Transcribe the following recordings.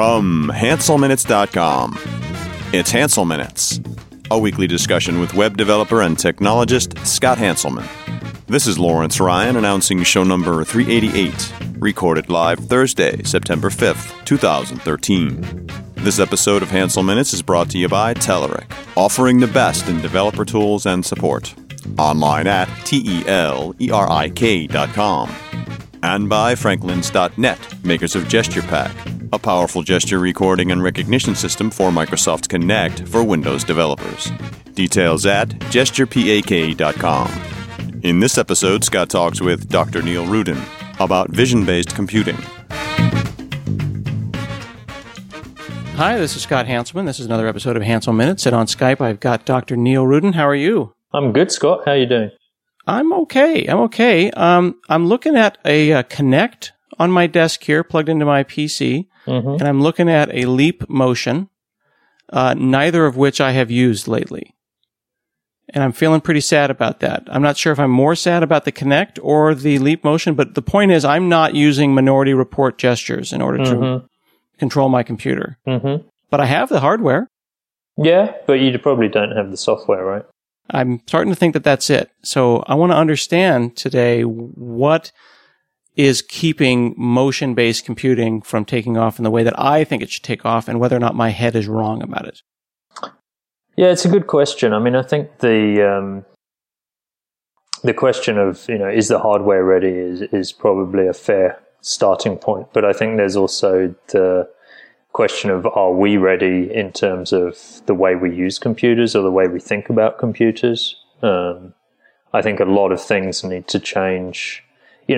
From HanselMinutes.com, it's Hansel Minutes, a weekly discussion with web developer and technologist Scott Hanselman. This is Lawrence Ryan announcing show number 388, recorded live Thursday, September 5th, 2013. This episode of Hansel Minutes is brought to you by Telerik, offering the best in developer tools and support. Online at telerik.com. And by Franklins.net, makers of GesturePak, a powerful gesture recording and recognition system for Microsoft Connect for Windows developers. Details at gesturepak.com. In this episode, Scott talks with Dr. Neil Rudin about vision-based computing. Hi, this is Scott Hanselman. This is another episode of Hansel Minutes, and on Skype I've got Dr. Neil Rudin. How are you? I'm good, Scott. How are you doing? I'm okay. I'm looking at a Kinect on my desk here, plugged into my PC, and I'm looking at a Leap Motion, neither of which I have used lately. And I'm feeling pretty sad about that. I'm not sure if I'm more sad about the Kinect or the Leap Motion, but the point is I'm not using Minority Report gestures in order to control my computer. But I have the hardware. Yeah, but you probably don't have the software, right? I'm starting to think that that's it. So I want to understand today what is keeping motion-based computing from taking off in the way that I think it should take off, and whether or not my head is wrong about it. Yeah, it's a good question. I mean, I think the question of, is the hardware ready is probably a fair starting point. But I think there's also the question of, are we ready in terms of the way we use computers or the way we think about computers? I think a lot of things need to change. In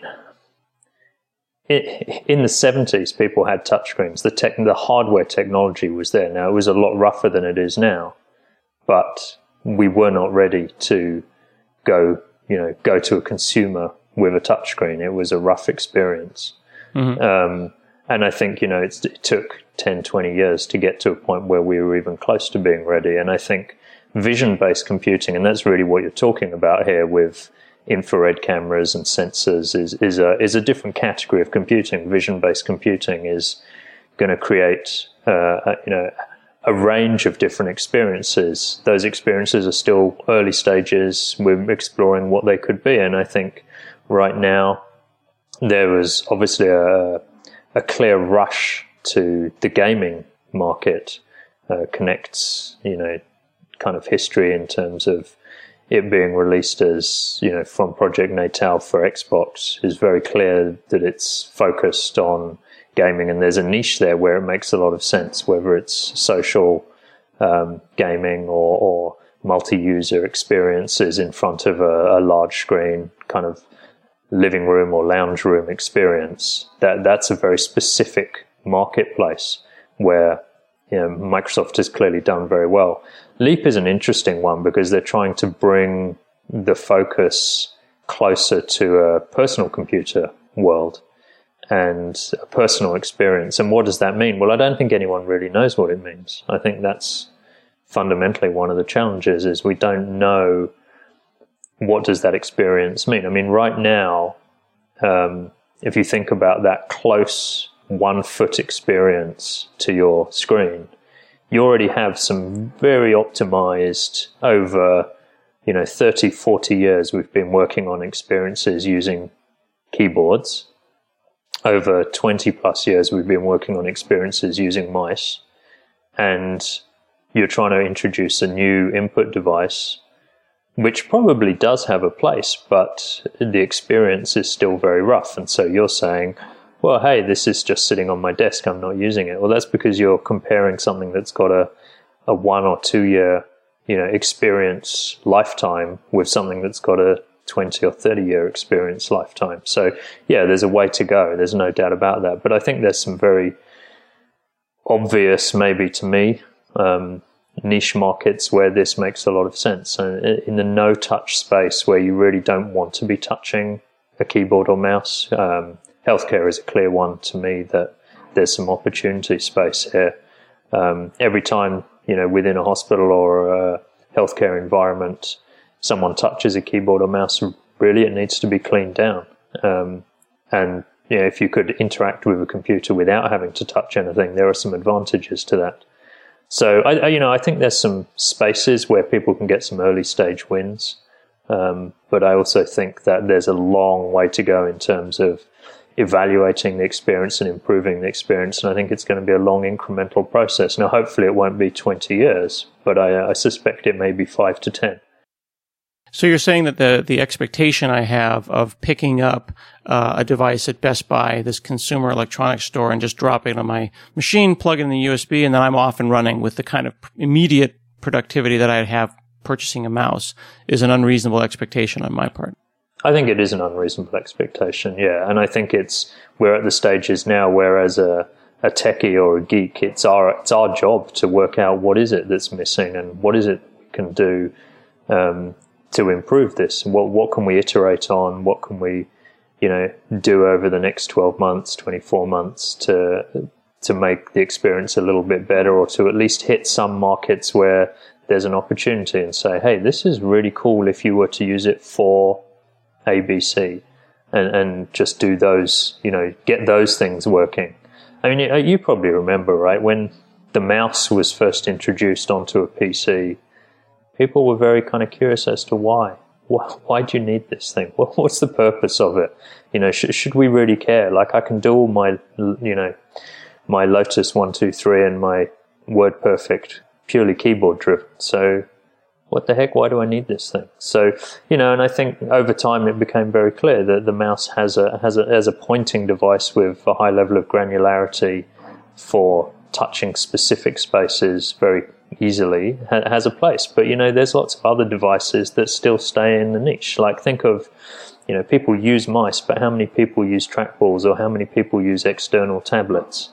the 70s, people had touchscreens. The hardware technology was there. Now, it was a lot rougher than it is now, but we were not ready to go to a consumer with a touchscreen. It was a rough experience. And I think, it took 10, 20 years to get to a point where we were even close to being ready. And I think vision-based computing, and that's really what you're talking about here with infrared cameras and sensors, is a different category of computing. Vision-based computing is going to create, a range of different experiences. Those experiences are still early stages. We're exploring what they could be. And I think right now there was obviously a clear rush to the gaming market. Connects, kind of history in terms of it being released as, from Project Natal for Xbox is very clear that it's focused on gaming, and there's a niche there where it makes a lot of sense, whether it's social gaming or multi-user experiences in front of a large screen, kind of living room or lounge room experience. That's a very specific marketplace where Microsoft has clearly done very well. Leap is an interesting one because they're trying to bring the focus closer to a personal computer world and a personal experience. And what does that mean? Well, I don't think anyone really knows what it means. I think that's fundamentally one of the challenges, is we don't know what does that experience mean. I mean, right now, if you think about that close 1 foot experience to your screen, you already have some very optimized over, 30, 40 years we've been working on experiences using keyboards. Over 20 plus years we've been working on experiences using mice. And you're trying to introduce a new input device, which probably does have a place, but the experience is still very rough. And so you're saying, well, hey, this is just sitting on my desk, I'm not using it. Well, that's because you're comparing something that's got a 1 or 2 year, experience lifetime with something that's got a 20 or 30 year experience lifetime. So yeah, there's a way to go. There's no doubt about that. But I think there's some very obvious, maybe to me, niche markets where this makes a lot of sense. And in the no-touch space where you really don't want to be touching a keyboard or mouse, healthcare is a clear one to me that there's some opportunity space here. Every time, within a hospital or a healthcare environment, someone touches a keyboard or mouse, really it needs to be cleaned down. And if you could interact with a computer without having to touch anything, there are some advantages to that. So I think there's some spaces where people can get some early stage wins, but I also think that there's a long way to go in terms of evaluating the experience and improving the experience, and I think it's going to be a long incremental process. Now, hopefully it won't be 20 years, but I suspect it may be 5 to 10. So you're saying that the expectation I have of picking up a device at Best Buy, this consumer electronics store, and just dropping it on my machine, plug it in the USB, and then I'm off and running with the kind of immediate productivity that I'd have purchasing a mouse is an unreasonable expectation on my part. I think it is an unreasonable expectation, yeah. And I think we're at the stages now where as a techie or a geek, it's our job to work out what is it that's missing and what is it we can do to improve this. What can we iterate on? What can we, do over the next 12 months, 24 months to make the experience a little bit better, or to at least hit some markets where there's an opportunity and say, hey, this is really cool if you were to use it for ABC, and just do those, get those things working. I mean, you probably remember, right, when the mouse was first introduced onto a PC, people were very kind of curious as to why. Why do you need this thing? What's the purpose of it? Should we really care? Like, I can do all my, my Lotus 123 and my WordPerfect purely keyboard driven. So what the heck? Why do I need this thing? So, and I think over time it became very clear that the mouse has a pointing device with a high level of granularity for touching specific spaces very easily has a place. But, there's lots of other devices that still stay in the niche. Like, think of, people use mice, but how many people use trackballs, or how many people use external tablets?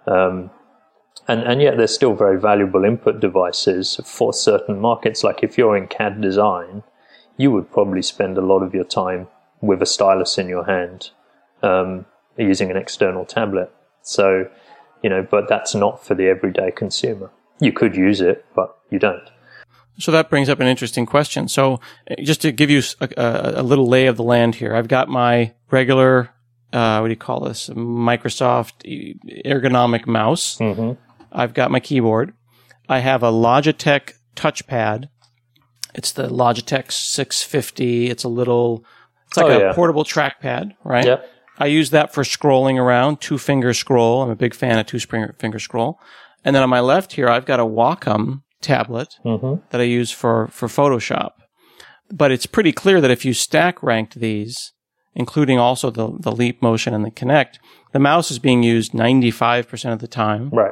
And yet they're still very valuable input devices for certain markets. Like, if you're in CAD design, you would probably spend a lot of your time with a stylus in your hand, using an external tablet. So, but that's not for the everyday consumer. You could use it, but you don't. So that brings up an interesting question. So just to give you a little lay of the land here, I've got my regular, what do you call this? Microsoft ergonomic mouse. Mm-hmm. I've got my keyboard. I have a Logitech touchpad. It's the Logitech 650. It's like a portable trackpad, right? Yep. I use that for scrolling around, 2-finger scroll. I'm a big fan of 2-finger scroll. And then on my left here, I've got a Wacom tablet that I use for Photoshop. But it's pretty clear that if you stack ranked these, including also the Leap Motion and the Kinect, the mouse is being used 95% of the time. Right.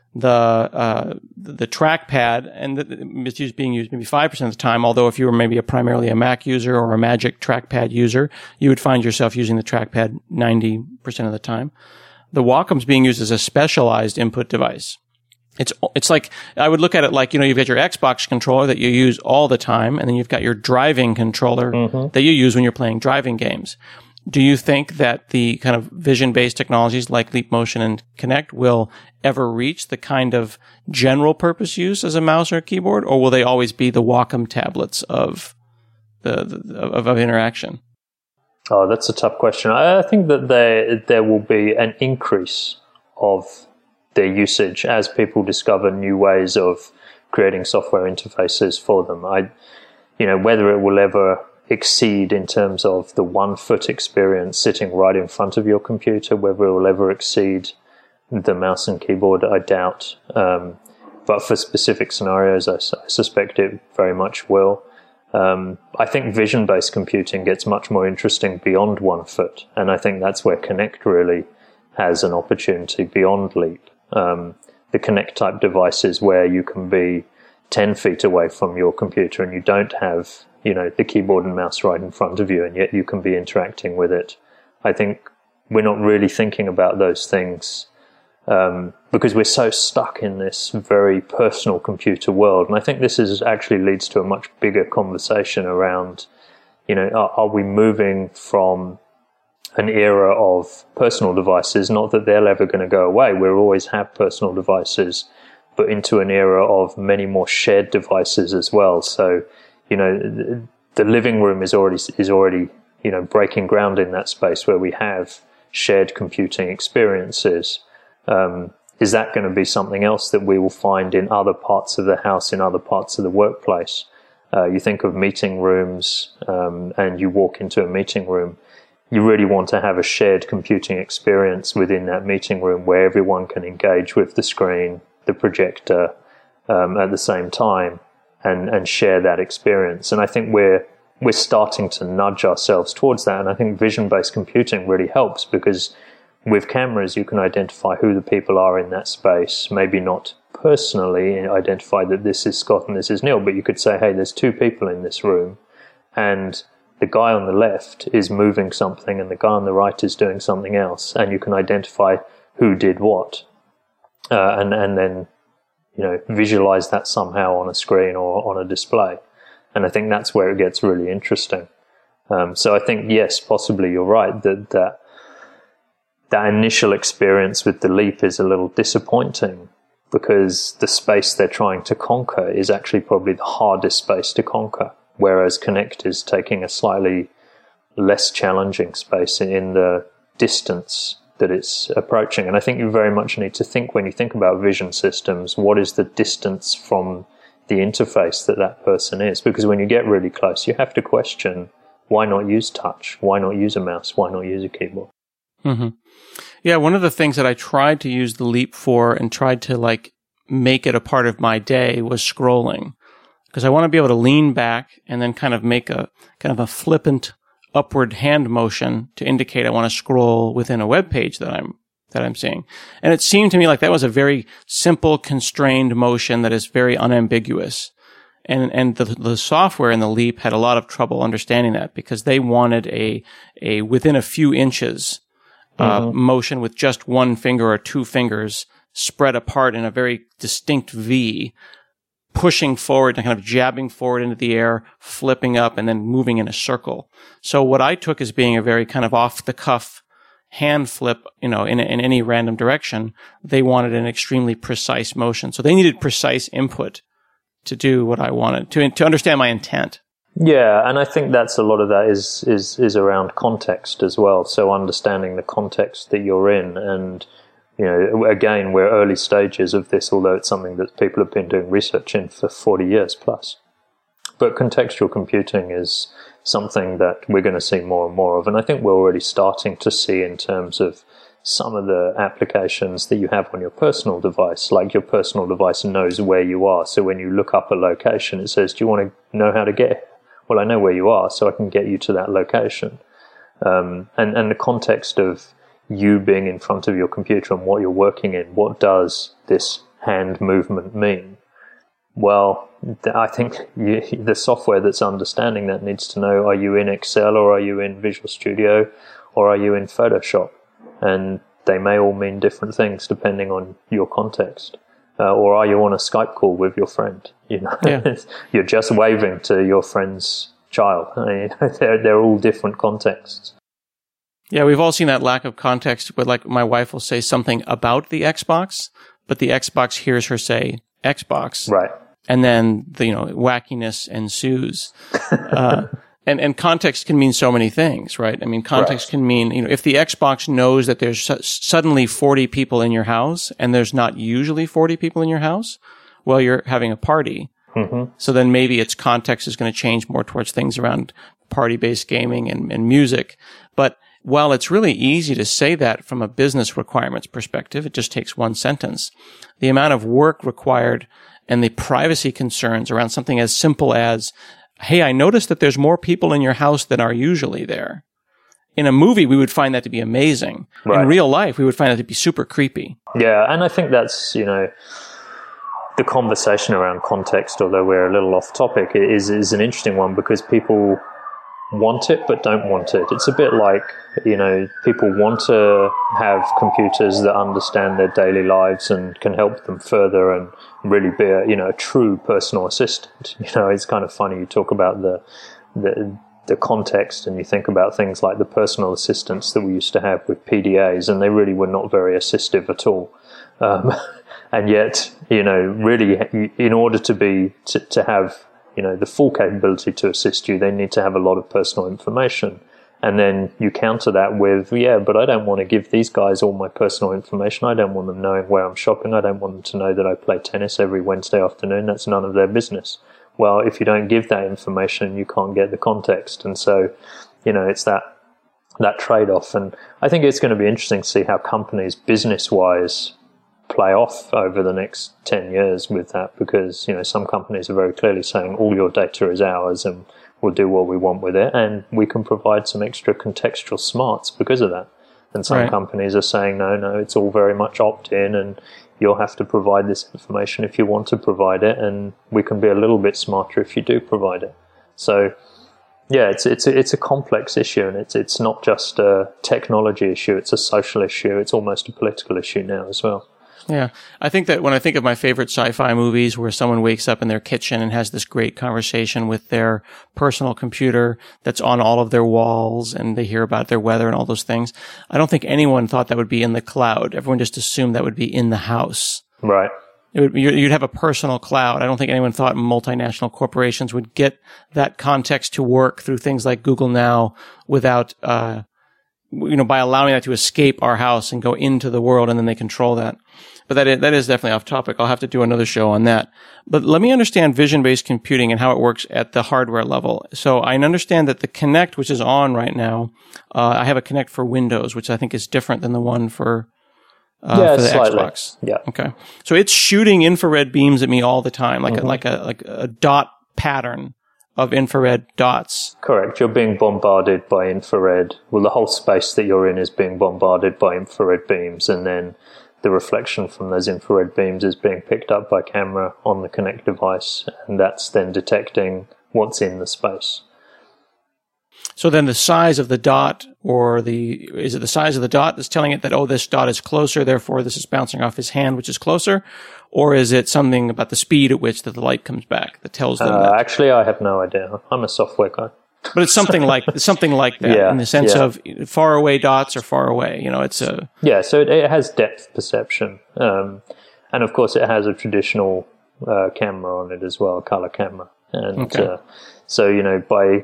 The trackpad it's being used maybe 5% of the time. Although if you were primarily a Mac user or a Magic trackpad user, you would find yourself using the trackpad 90% of the time. The Wacom's being used as a specialized input device. It's like, I would look at it like, you've got your Xbox controller that you use all the time, and then you've got your driving controller that you use when you're playing driving games. Do you think that the kind of vision-based technologies like Leap Motion and Kinect will ever reach the kind of general purpose use as a mouse or a keyboard, or will they always be the Wacom tablets of of interaction? Oh, that's a tough question. I think that there will be an increase of their usage as people discover new ways of creating software interfaces for them. Whether it will ever exceed in terms of the 1-foot experience sitting right in front of your computer, whether it will ever exceed the mouse and keyboard, I doubt. But for specific scenarios, I suspect it very much will. I think vision-based computing gets much more interesting beyond 1 foot, and I think that's where Kinect really has an opportunity beyond Leap. The Kinect type devices where you can be 10 feet away from your computer and you don't have, the keyboard and mouse right in front of you, and yet you can be interacting with it. I think we're not really thinking about those things because we're so stuck in this very personal computer world. And I think this actually leads to a much bigger conversation around, are we moving from an era of personal devices, not that they're ever going to go away, we'll always have personal devices, but into an era of many more shared devices as well. So, the living room is already breaking ground in that space where we have shared computing experiences. Is that going to be something else that we will find in other parts of the house, in other parts of the workplace? You think of meeting rooms, and you walk into a meeting room. You really want to have a shared computing experience within that meeting room where everyone can engage with the screen, the projector, at the same time, and share that experience. And I think we're starting to nudge ourselves towards that. And I think vision-based computing really helps, because with cameras, you can identify who the people are in that space. Maybe not personally identify that this is Scott and this is Neil, but you could say, hey, there's two people in this room, and the guy on the left is moving something and the guy on the right is doing something else, and you can identify who did what, and then, you know, visualize that somehow on a screen or on a display. And I think that's where it gets really interesting. So I think, yes, possibly you're right, that initial experience with the Leap is a little disappointing, because the space they're trying to conquer is actually probably the hardest space to conquer, whereas Kinect is taking a slightly less challenging space in the distance that it's approaching. And I think you very much need to think, when you think about vision systems, what is the distance from the interface that person is? Because when you get really close, you have to question, why not use touch? Why not use a mouse? Why not use a keyboard? Mm-hmm. Yeah, one of the things that I tried to use the Leap for and tried to like make it a part of my day was scrolling, because I want to be able to lean back and then kind of make a flippant upward hand motion to indicate I want to scroll within a web page that I'm seeing. And it seemed to me like that was a very simple, constrained motion that is very unambiguous. And the software in the Leap had a lot of trouble understanding that, because they wanted a within a few inches motion with just one finger or two fingers spread apart in a very distinct V, pushing forward and kind of jabbing forward into the air, flipping up, and then moving in a circle. So what I took as being a very kind of off-the-cuff hand flip, you know, in any random direction, they wanted an extremely precise motion. So they needed precise input to do what I wanted, to understand my intent. Yeah, and I think that's a lot of that is around context as well. So understanding the context that you're in, and, you know, again, we're early stages of this, although it's something that people have been doing research in for 40 years plus. But contextual computing is something that we're going to see more and more of, and I think we're already starting to see in terms of some of the applications that you have on your personal device. Like, your personal device knows where you are, so when you look up a location, it says, do you want to know how to get here? Well, I know where you are, so I can get you to that location. And the context of you being in front of your computer and what you're working in, what does this hand movement mean? Well, I think the software that's understanding that needs to know, are you in Excel, or are you in Visual Studio, or are you in Photoshop? And they may all mean different things depending on your context. Or are you on a Skype call with your friend? You know, yeah. You're just waving to your friend's child. I mean, they're all different contexts. Yeah, we've all seen that lack of context, but like my wife will say something about the Xbox, but the Xbox hears her say Xbox. Right. And then the, you know, wackiness ensues. And context can mean so many things, right? I mean, context can mean, you know, if the Xbox knows that there's suddenly 40 people in your house and there's not usually 40 people in your house, well, you're having a party. Mm-hmm. So then maybe its context is going to change more towards things around party-based gaming and music. But while it's really easy to say that from a business requirements perspective, it just takes one sentence. The amount of work required and the privacy concerns around something as simple as, hey, I noticed that there's more people in your house than are usually there. In a movie, we would find that to be amazing. Right. In real life, we would find that to be super creepy. Yeah, and I think that's, you know, the conversation around context, although we're a little off topic, is an interesting one, because people want it but don't want it. It's a bit like, you know, people want to have computers that understand their daily lives and can help them further and really be a, you know, a true personal assistant. You know, it's kind of funny, you talk about the context and you think about things like the personal assistants that we used to have with PDAs, and they really were not very assistive at all. And yet, you know, really, in order to have, you know, the full capability to assist you, they need to have a lot of personal information. And then you counter that with, yeah, but I don't want to give these guys all my personal information. I don't want them knowing where I'm shopping. I don't want them to know that I play tennis every Wednesday afternoon. That's none of their business. Well, if you don't give that information, you can't get the context. And so, it's that trade-off. And I think it's going to be interesting to see how companies business-wise play off over the next 10 years with that, because, some companies are very clearly saying all your data is ours and we'll do what we want with it, and we can provide some extra contextual smarts because of that. And some companies are saying, no, it's all very much opt-in, and you'll have to provide this information if you want to provide it, and we can be a little bit smarter if you do provide it. So, yeah, it's a complex issue, and it's not just a technology issue, it's a social issue, it's almost a political issue now as well. Yeah. I think that when I think of my favorite sci-fi movies where someone wakes up in their kitchen and has this great conversation with their personal computer that's on all of their walls, and they hear about their weather and all those things, I don't think anyone thought that would be in the cloud. Everyone just assumed that would be in the house. Right. You'd have a personal cloud. I don't think anyone thought multinational corporations would get that context to work through things like Google Now without, by allowing that to escape our house and go into the world, and then they control that. But that is definitely off topic. I'll have to do another show on that. But let me understand vision-based computing and how it works at the hardware level. So I understand that the Kinect, which is on right now, I have a Kinect for Windows, which I think is different than the one for the slightly. Xbox. Yeah. Okay. So it's shooting infrared beams at me all the time, like a dot pattern of infrared dots. Correct. You're being bombarded by infrared. Well, the whole space that you're in is being bombarded by infrared beams, and then the reflection from those infrared beams is being picked up by camera on the Kinect device, and that's then detecting what's in the space. So then the size of the dot, is it the size of the dot that's telling it that, oh, this dot is closer, therefore this is bouncing off his hand, which is closer? Or is it something about the speed at which that the light comes back that tells them that? Actually, I have no idea. I'm a software guy. But it's something like that, in the sense of far away dots are far away. So it has depth perception, and of course it has a traditional camera on it as well, color camera, and by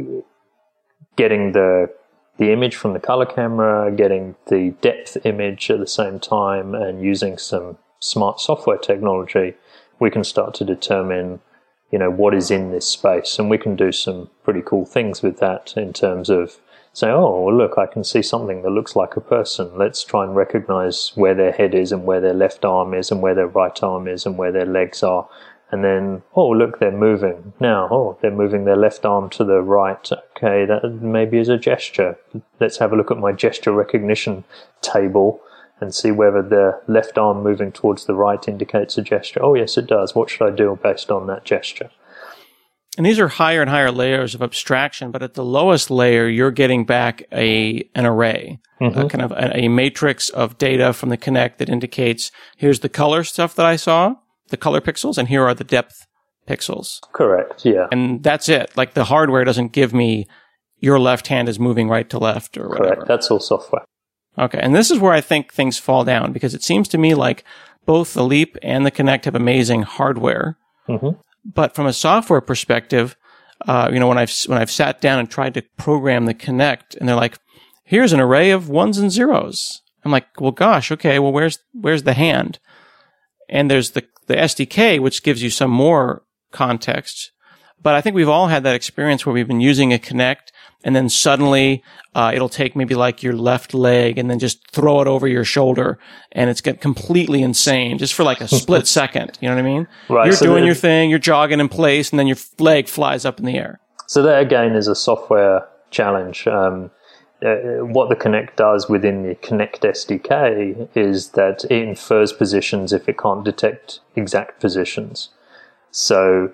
getting the image from the color camera, getting the depth image at the same time, and using some smart software technology, we can start to determine what is in this space, and we can do some pretty cool things with that in terms of saying, oh, look, I can see something that looks like a person. Let's try and recognize where their head is and where their left arm is and where their right arm is and where their legs are. And then, oh, look, they're moving. Now, oh, they're moving their left arm to the right. Okay, that maybe is a gesture. Let's have a look at my gesture recognition table and see whether the left arm moving towards the right indicates a gesture. Oh, yes, it does. What should I do based on that gesture? And these are higher and higher layers of abstraction, but at the lowest layer, you're getting back an array, kind of a matrix of data from the Kinect that indicates, here's the color stuff that I saw, the color pixels, and here are the depth pixels. Correct, yeah. And that's it. Like the hardware doesn't give me your left hand is moving right to left or whatever. Correct, that's all software. Okay, and this is where I think things fall down, because it seems to me like both the Leap and the Kinect have amazing hardware. But from a software perspective, when I've sat down and tried to program the Kinect, and they're like, here's an array of ones and zeros. I'm like, well, gosh, okay, well, where's the hand? And there's the SDK, which gives you some more context. But I think we've all had that experience where we've been using a Kinect, and then suddenly it'll take maybe like your left leg and then just throw it over your shoulder, and it's get completely insane just for like a split second. You know what I mean? Right. You're doing your thing, you're jogging in place, and then your leg flies up in the air. So that again is a software challenge. What the Kinect does within the Kinect SDK is that it infers positions if it can't detect exact positions. So,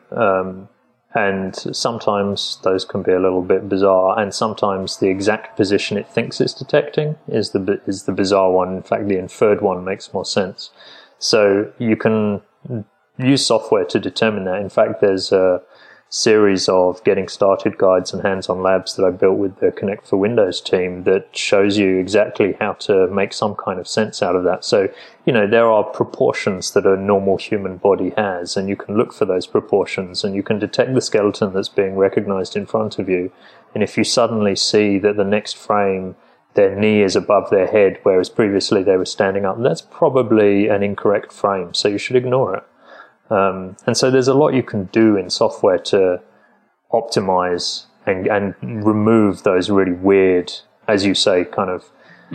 and sometimes those can be a little bit bizarre, and sometimes the exact position it thinks it's detecting is the bizarre one. In fact, the inferred one makes more sense. So you can use software to determine that. In fact, there's series of getting started guides and hands-on labs that I built with the Connect for Windows team that shows you exactly how to make some kind of sense out of that. So, there are proportions that a normal human body has, and you can look for those proportions, and you can detect the skeleton that's being recognized in front of you. And if you suddenly see that the next frame, their knee is above their head, whereas previously they were standing up, that's probably an incorrect frame, so you should ignore it. And so there's a lot you can do in software to optimize and remove those really weird, as you say, kind of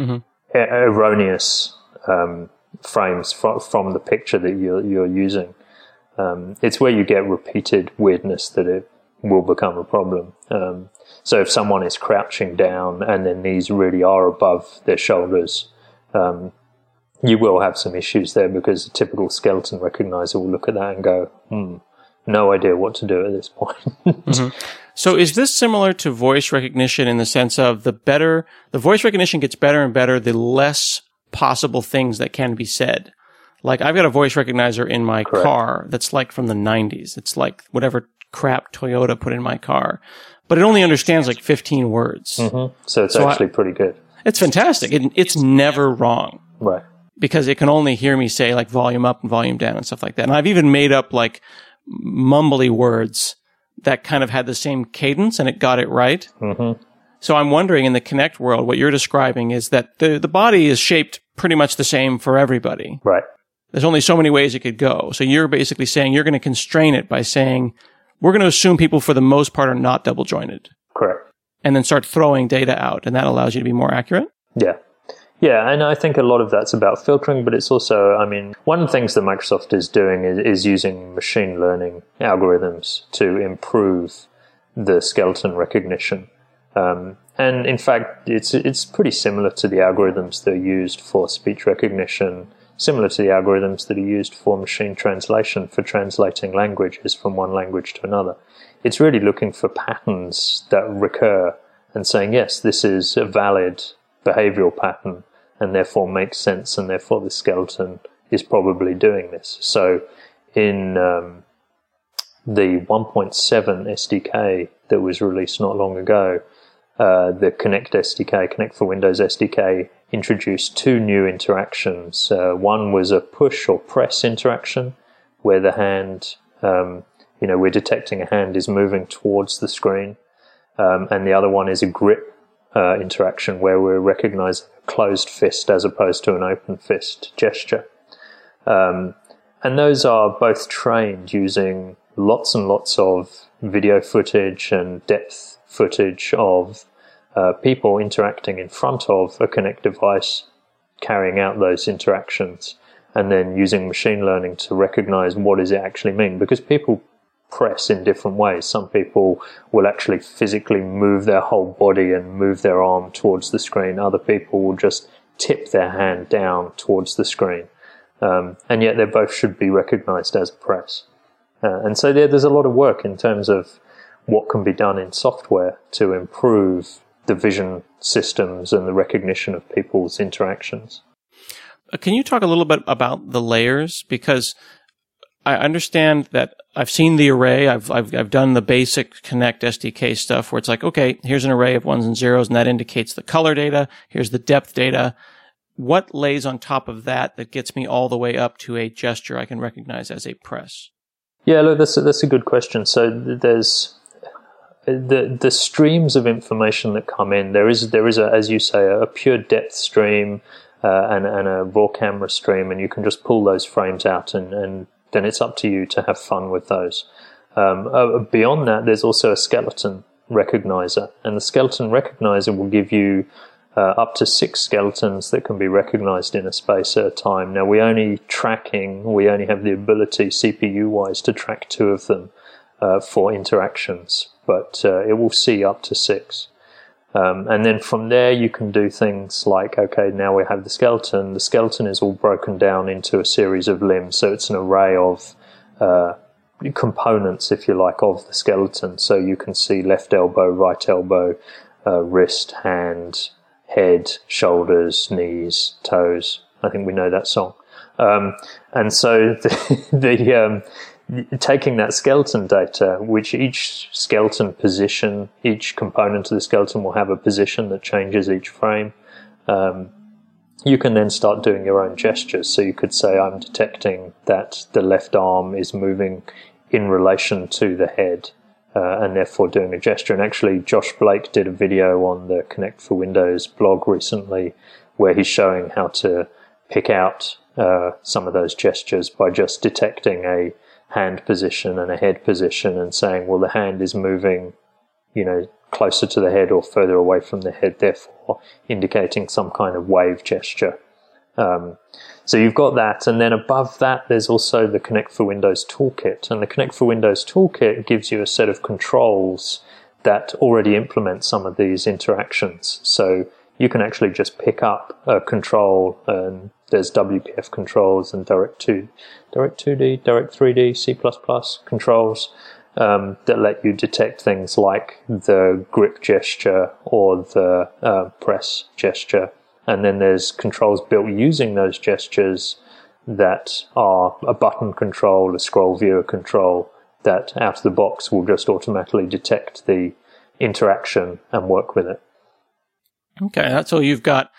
erroneous frames from the picture that you're using. It's where you get repeated weirdness that it will become a problem. So if someone is crouching down and their knees really are above their shoulders, you will have some issues there, because a typical skeleton recognizer will look at that and go, no idea what to do at this point. So is this similar to voice recognition in the sense of the voice recognition gets better and better, the less possible things that can be said? Like, I've got a voice recognizer in my car that's like from the 90s. It's like whatever crap Toyota put in my car, but it only understands like 15 words. So it's actually pretty good. It's fantastic. It's never wrong. Right. Because it can only hear me say like volume up and volume down and stuff like that. And I've even made up like mumbly words that kind of had the same cadence, and it got it right. So I'm wondering, in the Connect world, what you're describing is that the body is shaped pretty much the same for everybody. Right. There's only so many ways it could go. So you're basically saying you're going to constrain it by saying, we're going to assume people for the most part are not double jointed. Correct. And then start throwing data out, and that allows you to be more accurate? Yeah. Yeah, and I think a lot of that's about filtering, but it's also, one of the things that Microsoft is doing is using machine learning algorithms to improve the skeleton recognition. And in fact, it's pretty similar to the algorithms that are used for speech recognition, similar to the algorithms that are used for machine translation, for translating languages from one language to another. It's really looking for patterns that recur and saying, yes, this is a valid behavioral pattern, and therefore makes sense, and therefore the skeleton is probably doing this. So in the 1.7 SDK that was released not long ago, the Connect SDK, Connect for Windows SDK, introduced two new interactions. One was a push or press interaction, where the hand, we're detecting a hand is moving towards the screen, and the other one is a grip interaction, where we're recognizing a closed fist as opposed to an open fist gesture. And those are both trained using lots and lots of video footage and depth footage of people interacting in front of a Connect device, carrying out those interactions, and then using machine learning to recognize what does it actually mean, because people press in different ways. Some people will actually physically move their whole body and move their arm towards the screen. Other people will just tip their hand down towards the screen. And yet they both should be recognized as a press. And so there's a lot of work in terms of what can be done in software to improve the vision systems and the recognition of people's interactions. Can you talk a little bit about the layers? Because I understand that I've seen the array. I've done the basic Connect SDK stuff where it's like, okay, here's an array of ones and zeros, and that indicates the color data. Here's the depth data. What lays on top of that gets me all the way up to a gesture I can recognize as a press? Yeah, look, that's a good question. So there's the streams of information that come in. There is a, as you say, a pure depth stream and a raw camera stream, and you can just pull those frames out, and then it's up to you to have fun with those. Beyond that, there's also a skeleton recognizer, and the skeleton recognizer will give you up to 6 skeletons that can be recognized in a space at a time. Now, we only have the ability CPU-wise to track 2 of them for interactions, but it will see up to 6. And then from there, you can do things like, okay, now we have the skeleton. The skeleton is all broken down into a series of limbs, so it's an array of components, if you like, of the skeleton. So you can see left elbow, right elbow, wrist, hand, head, shoulders, knees, toes. I think we know that song. And so taking that skeleton data, which each skeleton position, each component of the skeleton will have a position that changes each frame. You can then start doing your own gestures. So you could say, I'm detecting that the left arm is moving in relation to the head, and therefore doing a gesture. And actually, Josh Blake did a video on the Connect for Windows blog recently where he's showing how to pick out some of those gestures by just detecting a hand position and a head position and saying, well, the hand is moving, closer to the head or further away from the head, therefore indicating some kind of wave gesture. So you've got that, and then above that there's also the Connect for Windows toolkit, and the Connect for Windows toolkit gives you a set of controls that already implement some of these interactions. So you can actually just pick up a control, and there's WPF controls and Direct2D, Direct3D, C++ controls that let you detect things like the grip gesture or the press gesture. And then there's controls built using those gestures that are a button control, a scroll viewer control, that out of the box will just automatically detect the interaction and work with it. Okay, so you've got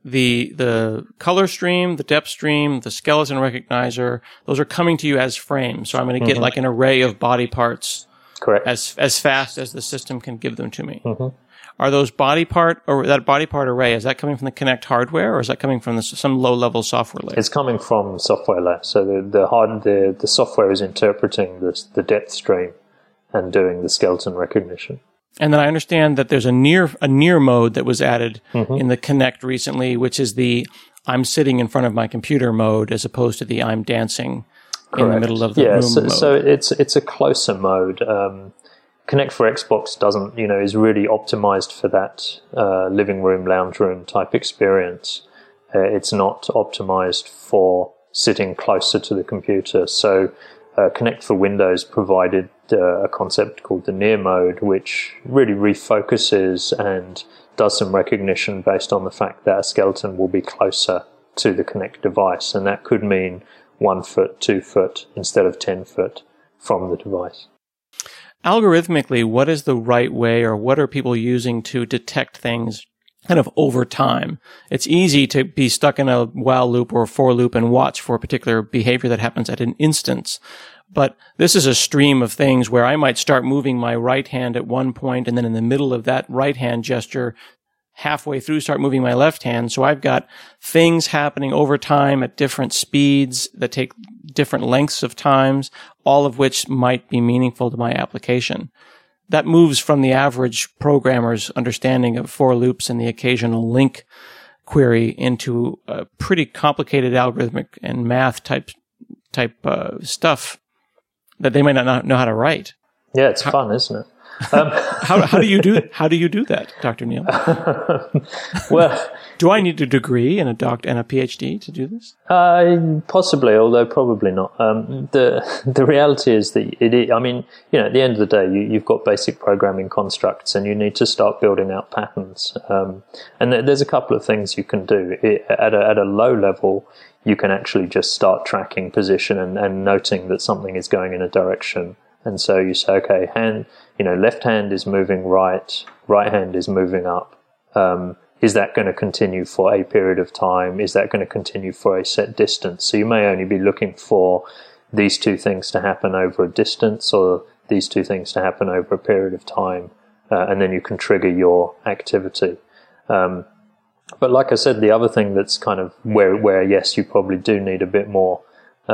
the color stream, the depth stream, the skeleton recognizer. Those are coming to you as frames. So I'm going to get like an array of body parts, correct, as fast as the system can give them to me. Are those body part or that body part array, is that coming from the Connect hardware, or is that coming from some low level software layer? It's coming from software layer. So the software is interpreting the depth stream and doing the skeleton recognition. And then I understand that there's a near mode that was added in the Connect recently, which is the I'm sitting in front of my computer mode as opposed to the I'm dancing in the middle of the room mode. So it's a closer mode. Connect for Xbox doesn't, is really optimized for that living room, lounge room type experience. It's not optimized for sitting closer to the computer. So Connect for Windows provided a concept called the near mode, which really refocuses and does some recognition based on the fact that a skeleton will be closer to the Connect device, and that could mean 1 foot, 2 foot instead of 10 foot from the device. Algorithmically, what is the right way, or what are people using to detect things kind of over time? It's easy to be stuck in a while loop or a for loop and watch for a particular behavior that happens at an instance. But this is a stream of things where I might start moving my right hand at one point, and then in the middle of that right hand gesture, halfway through, start moving my left hand. So I've got things happening over time at different speeds that take different lengths of times, all of which might be meaningful to my application. That moves from the average programmer's understanding of for loops and the occasional link query into a pretty complicated algorithmic and math type stuff that they might not know how to write. Yeah, it's fun, isn't it? How do you do that, Dr. Neal? Well, do I need a degree and a PhD to do this? Possibly, although probably not. The reality is that at the end of the day, you've got basic programming constructs, and you need to start building out patterns. And there's a couple of things you can do. At a low level, you can actually just start tracking position and noting that something is going in a direction. And so you say, okay, left hand is moving right hand is moving up. Is that going to continue for a period of time? Is that going to continue for a set distance? So you may only be looking for these two things to happen over a distance, or these two things to happen over a period of time, and then you can trigger your activity. But like I said, the other thing that's kind of where yes, you probably do need a bit more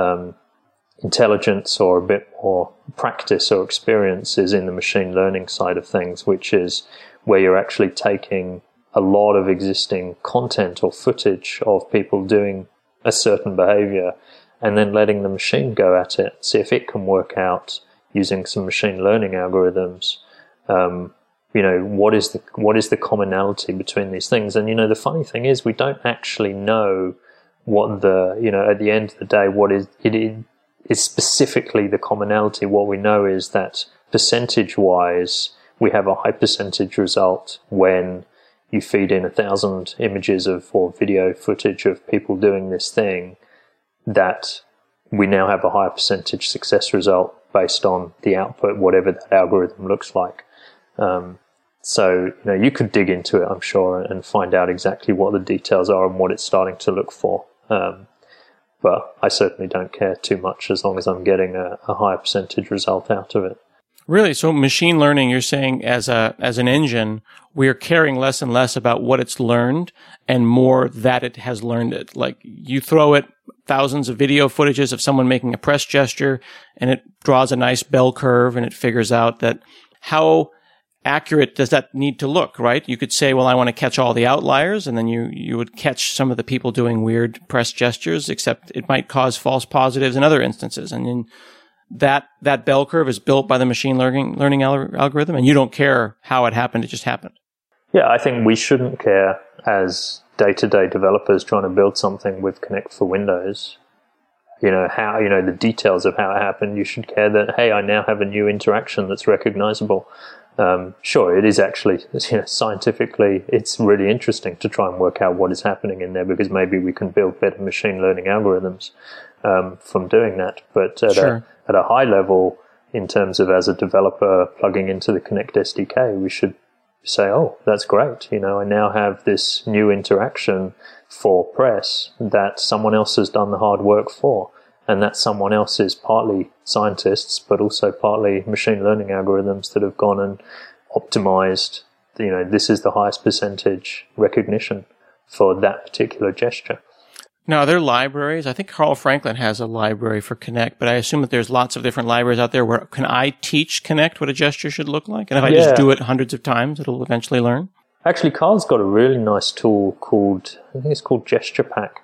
intelligence or a bit more practice or experience is in the machine learning side of things, which is where you're actually taking a lot of existing content or footage of people doing a certain behavior and then letting the machine go at it, see if it can work out using some machine learning algorithms, what is the commonality between these things. And, the funny thing is we don't actually know what at the end of the day, what is specifically the commonality. What we know is that percentage-wise, we have a high percentage result when you feed in 1,000 images or video footage of people doing this thing, that we now have a higher percentage success result based on the output, whatever that algorithm looks like. So, you could dig into it, I'm sure, and find out exactly what the details are and what it's starting to look for. But I certainly don't care too much as long as I'm getting a higher percentage result out of it. Really? So machine learning, you're saying as an engine, we're caring less and less about what it's learned and more that it has learned it. Like you throw it thousands of video footages of someone making a press gesture and it draws a nice bell curve and it figures out that how accurate does that need to look, right? You could say, well, I want to catch all the outliers, and then you would catch some of the people doing weird press gestures, except it might cause false positives in other instances. And then that bell curve is built by the machine learning algorithm, and you don't care how it happened, it just happened. Yeah, I think we shouldn't care as day-to-day developers trying to build something with Connect for Windows. The details of how it happened. You should care that, hey, I now have a new interaction that's recognizable. Sure, it is actually, scientifically, it's really interesting to try and work out what is happening in there, because maybe we can build better machine learning algorithms from doing that. But at a high level, in terms of as a developer plugging into the Connect SDK, we should say, oh, that's great. I now have this new interaction for press that someone else has done the hard work for. And that someone else is partly scientists, but also partly machine learning algorithms that have gone and optimized, this is the highest percentage recognition for that particular gesture. Now, are there libraries? I think Carl Franklin has a library for Connect, but I assume that there's lots of different libraries out there where can I teach Connect what a gesture should look like? And if I just do it hundreds of times, it'll eventually learn? Actually, Carl's got a really nice tool I think it's called Gesture Pack.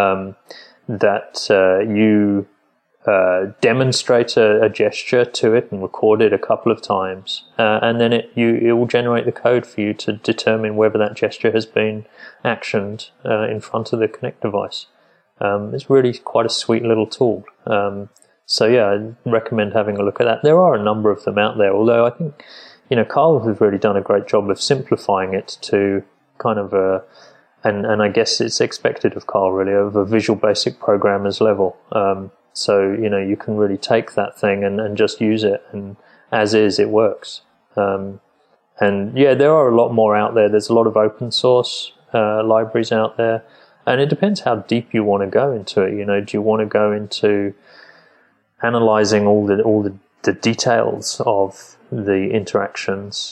That you demonstrate a gesture to it and record it a couple of times, and then it will generate the code for you to determine whether that gesture has been actioned in front of the Connect device. It's really quite a sweet little tool. So yeah, I'd recommend having a look at that. There are a number of them out there, although I think Carl has really done a great job of simplifying it to kind of a And I guess it's expected of Carl, really, of a Visual Basic programmer's level. So, you can really take that thing and just use it, and as is, it works. And yeah, there are a lot more out there. There's a lot of open source libraries out there, and it depends how deep you want to go into it. Do you want to go into analyzing all the details of the interactions,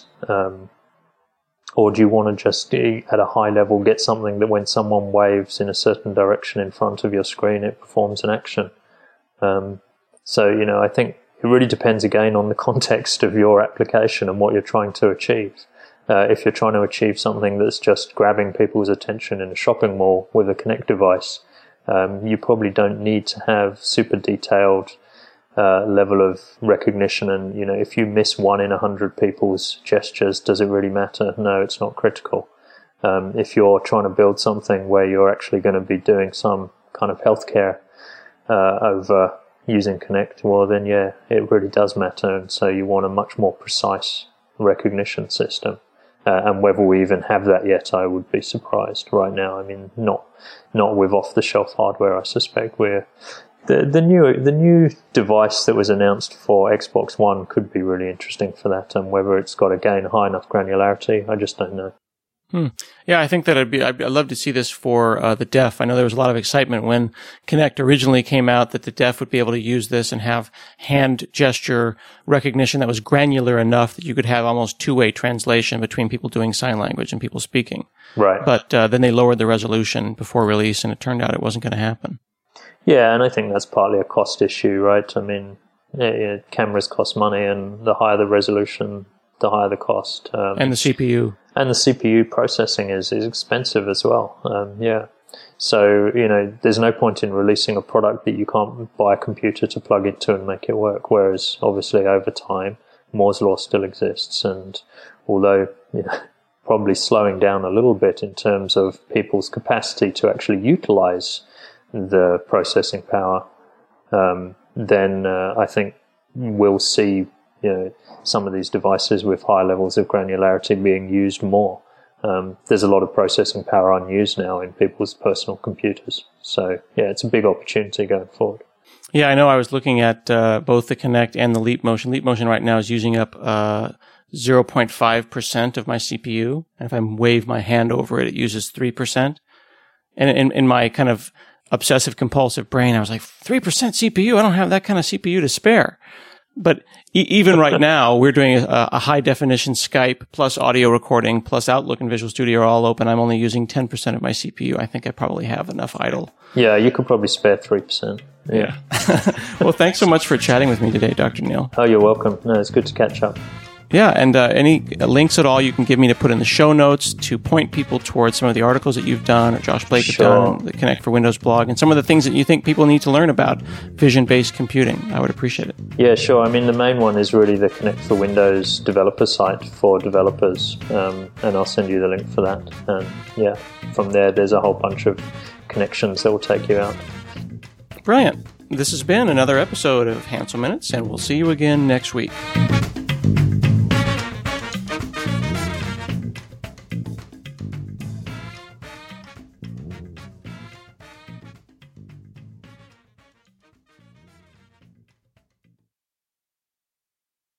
or do you want to just, at a high level, get something that when someone waves in a certain direction in front of your screen, it performs an action? So, I think it really depends, again, on the context of your application and what you're trying to achieve. If you're trying to achieve something that's just grabbing people's attention in a shopping mall with a Connect device, you probably don't need to have super detailed level of recognition. And, if you miss 1 in 100 people's gestures, does it really matter? No, it's not critical. If you're trying to build something where you're actually going to be doing some kind of healthcare over using Connect, well, then, yeah, it really does matter. And so you want a much more precise recognition system. And whether we even have that yet, I would be surprised right now. I mean, not with off-the-shelf hardware, I suspect. The new device that was announced for Xbox One could be really interesting for that, and whether it's got, again, high enough granularity, I just don't know. Yeah, I think that I'd love to see this for the deaf. I know there was a lot of excitement when Connect originally came out that the deaf would be able to use this and have hand gesture recognition that was granular enough that you could have almost two-way translation between people doing sign language and people speaking. Right. But then they lowered the resolution before release, and it turned out it wasn't going to happen. Yeah, and I think that's partly a cost issue, right? I mean, cameras cost money, and the higher the resolution, the higher the cost. And the CPU. And the CPU processing is expensive as well. Yeah. So, there's no point in releasing a product that you can't buy a computer to plug into and make it work. Whereas, obviously, over time, Moore's Law still exists. And although, probably slowing down a little bit in terms of people's capacity to actually utilize the processing power, then I think we'll see some of these devices with high levels of granularity being used more. There's a lot of processing power unused now in people's personal computers. So, yeah, it's a big opportunity going forward. Yeah, I know. I was looking at both the Connect and the Leap Motion. Leap Motion right now is using up 0.5% of my CPU. And if I wave my hand over it, it uses 3%. And in my kind of obsessive compulsive brain, I was like, 3% CPU? I don't have that kind of CPU to spare. But even right now, we're doing a high definition Skype plus audio recording plus Outlook and Visual Studio are all open. I'm only using 10% of my CPU. I think I probably have enough idle. Yeah, you could probably spare 3%. Yeah. Well, thanks so much for chatting with me today, Dr. Neil. Oh, you're welcome. No, it's good to catch up. Yeah, and any links at all you can give me to put in the show notes to point people towards some of the articles that you've done or Josh Blake have done on the Connect for Windows blog and some of the things that you think people need to learn about vision-based computing. I would appreciate it. Yeah, sure. I mean, the main one is really the Connect for Windows developer site for developers, and I'll send you the link for that. And yeah, from there, there's a whole bunch of connections that will take you out. Brilliant. This has been another episode of Hansel Minutes, and we'll see you again next week.